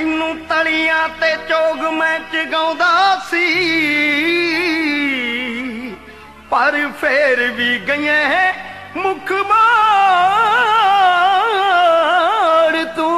ਤੈਨੂੰ ਤਲੀਆਂ ਤੇ ਚੋਗ ਮੈਂ ਚਗਾਉਂਦਾ ਸੀ, ਪਰ ਫੇਰ ਵੀ ਗਈਆਂ ਮੁਖ ਮਾਰ ਤੂੰ।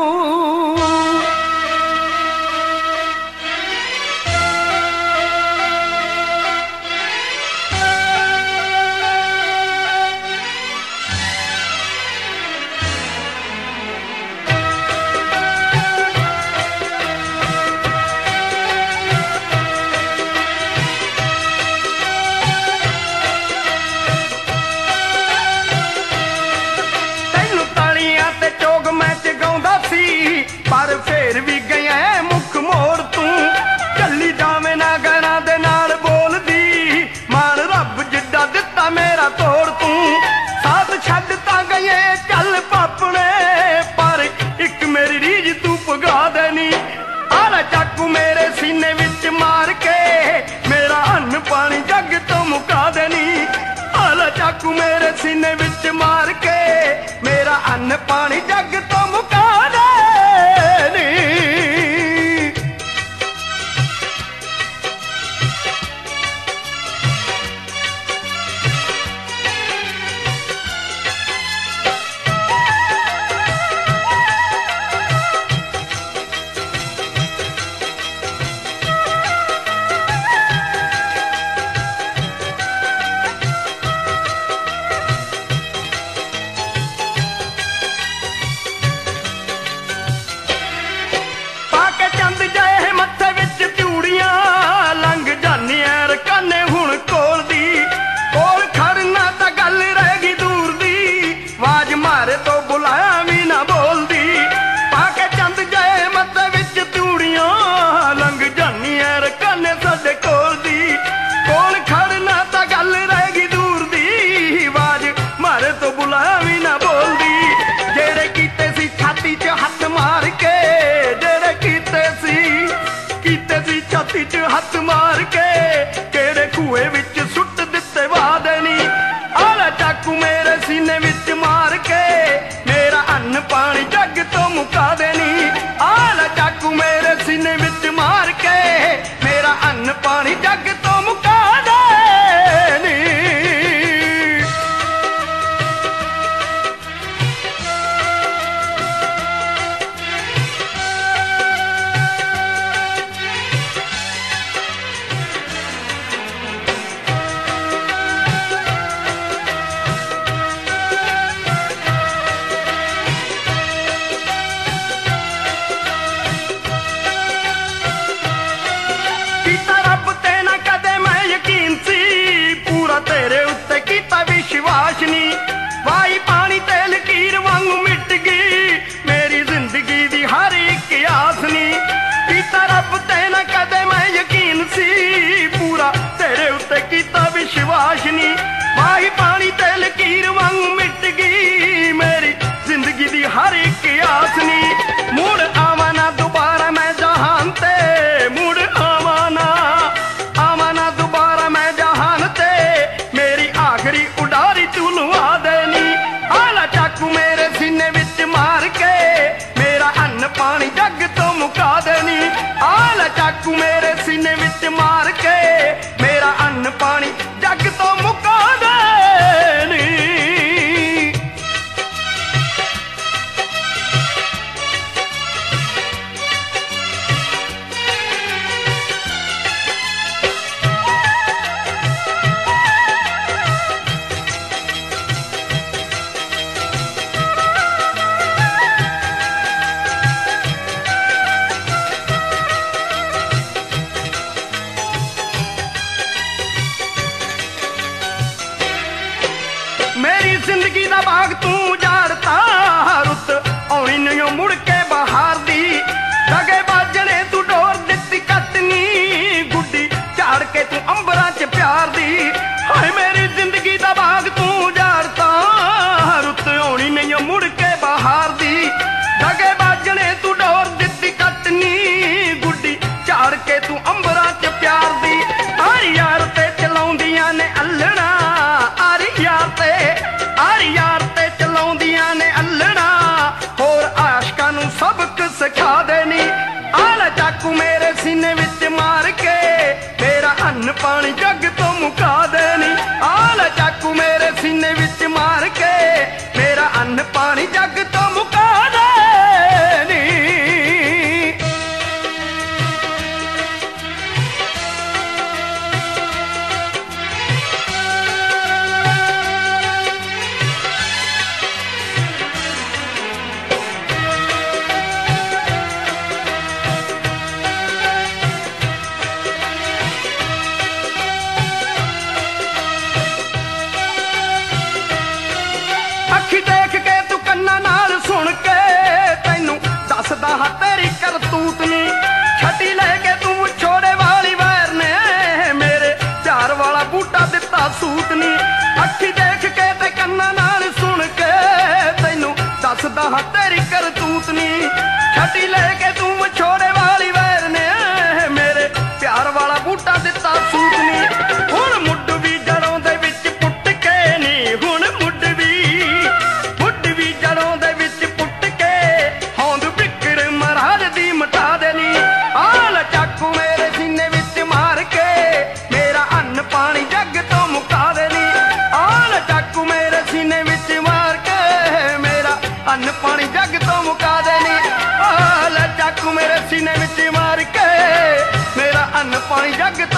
पर फिर भी गया मुख मोड़ तू, चली जावे ना गैरां दे नाल बोलदी, मान रब जिड्डा दिता मेरा तोड़ तू। साथ छड्ड तां गए चल पापने, पर एक मेरी रीझ तू पुगा देनी। आला चाकू मेरे सीने विच मार के मेरा अन्न पानी जग तो मुका देनी। आला चाकू मेरे सीने विच मार के मेरा अन्न पानी जग तो मुका दे। हथ मार के केड़े कुएं विच सुट दिते वादनी। आला चाकू मेरे सीने विच मार के मेरा अन्न पानी जग तो मुका देनी। आला चाकू मेरे सीने विच मार के मेरा अन्न पानी जग तो मुका देनी। तेरे उत्ते कीता विश्वास नी, वाई पानी ते लकीर वांगू मिट गई मेरी जिंदगी दी हर एक आस नी। कीता रब ते ना कदे मैं यकीन सी, पूरा तेरे उत्ते कीता विश्वास नी, वाई पानी ते लकीर वांगू मिट गई मेरी जिंदगी दी हर एक आस नी। मुड़ आवा ना दोबारा मैं जहान ते, मुड़ आवा ना दोबारा मैं जहान ते, मेरी आखिरी उडारी तू लुआ देनी। आला चाकू मेरे सीने विच मार के मेरा अन्न पानी जग तो मुका देनी। आला चाकू मेरे सीने विच मार के मेरा अन्न पानी जग तो मुका देनी। मेरी जिंदगी दा बाग तू जाड़ता, रुत आउणी नहीं मुड़ के बहार दी। दगे बाजने तू डोर दित्ती कटनी, गुड्डी झाड़ के तू अंबरां च प्यार दी। हाय मेरी जिंदगी दा बाग तू जाड़ता, रुत आउणी नहीं मुड़ के बहार दी। दगे बाजने तू डोर दित्ती कटनी, गुड्डी झाड़ के तू अंबरां च प्यार दी। हर यार ते चलाउंदियां ने अल्लड़ा, हर यार ते चलाउंदियां ने अल्लड़ा, होर आशकां नूं ਚਾਕੂ ਮੇਰੇ ਸੀਨੇ ਵਿੱਚ ਮਾਰ ਕੇ ਮੇਰਾ ਅੰਨ ਪਾਣੀ ਜੱਗ ਤੋਂ ਮੁਕਾ ਦੇਣੀ। ਆ ਲੈ ਚਾਕੂ ਮੇਰੇ ਸੀਨੇ ਵਿੱਚ ਮਾਰ ਕੇ ਮੇਰਾ ਅੰਨ ਪਾਣੀ ਜੱਗ ਤੋਂ ਮੁਕਾ ਦੇਣੀ। ਅੱਖੀ ਦੇਖ ਕੇ ਤੂੰ ਕੰਨਾਂ ਨਾਲ ਸੁਣ ਕੇ ਤੈਨੂੰ ਦੱਸਦਾ ਹਾਂ ਤੇਰੀ ਕਰਤੂਤ ਨੀ। ਛੱਡੀ ਲੈ ਕੇ ਤੂੰ ਛੋੜੇ ਵਾਲੀ ਵੈਰ ਨੇ ਮੇਰੇ ਪਿਆਰ ਵਾਲਾ ਬੂਟਾ ਦਿੱਤਾ ਸੂਤ ਨੀ। ਅੱਖੀ ਦੇਖ ਕੇ ਤੇ ਕੰਨਾਂ ਨਾਲ ਸੁਣ ਕੇ ਤੈਨੂੰ ਦੱਸਦਾ ਹਾਂ ਤੇਰੀ ਕਰਤੂਤ ਨੀ। ਛੱਡੀ ਲੈ ਕੇ ਤੂੰ ਛੋੜੇ ਵਾਲੀ ਵੈਰ ਨੇ ਮੇਰੇ ਪਿਆਰ ਵਾਲਾ ਬੂਟਾ ਦਿੱਤਾ ਸੂਤ ਨੀ। ਹੁਣ ਮੁੱਢ ਵੀ ਜੜੋਂ ਦੇ ਵਿੱਚ ਪੁੱਟ ਕੇ ਨੀ, ਹੁਣ ਮੁੱਢ ਵੀ ਜੜੋਂ ਦੇ ਵਿੱਚ ਪੁੱਟ ਕੇ ਹੌਂਦ ਬਿਕਰ ਮਹਾਰਾਜ ਦੀ ਮਟਾ ਦੇਣੀ। ਆ ਲੈ ਚਾਕੂ ਮੇਰੇ ਸੀਨੇ ਵਿੱਚ ਮਾਰ ਕੇ ਮੇਰਾ ਅੰਨ ਪਾਣੀ ਜੱਗ ਤੋਂ ਮੁਕਾ ਦੇਣੀ। ਆ ਲੈ ਚਾਕੂ ਮੇਰੇ ਸੀਨੇ ਵਿੱਚ ਮਾਰ ਕੇ ਮੇਰਾ ਅੰਨ ਪਾਣੀ ਜੱਗ ਤੋਂ ਮੁਕਾ ਦੇਣੀ। ਆ ਲੈ ਚਾਕੂ ਮੇਰੇ ਸੀਨੇ ਵਿੱਚ ਮਾਰ ਕੇ ਮੇਰਾ ਅੰਨ ਪਾਣੀ ਜੱਗ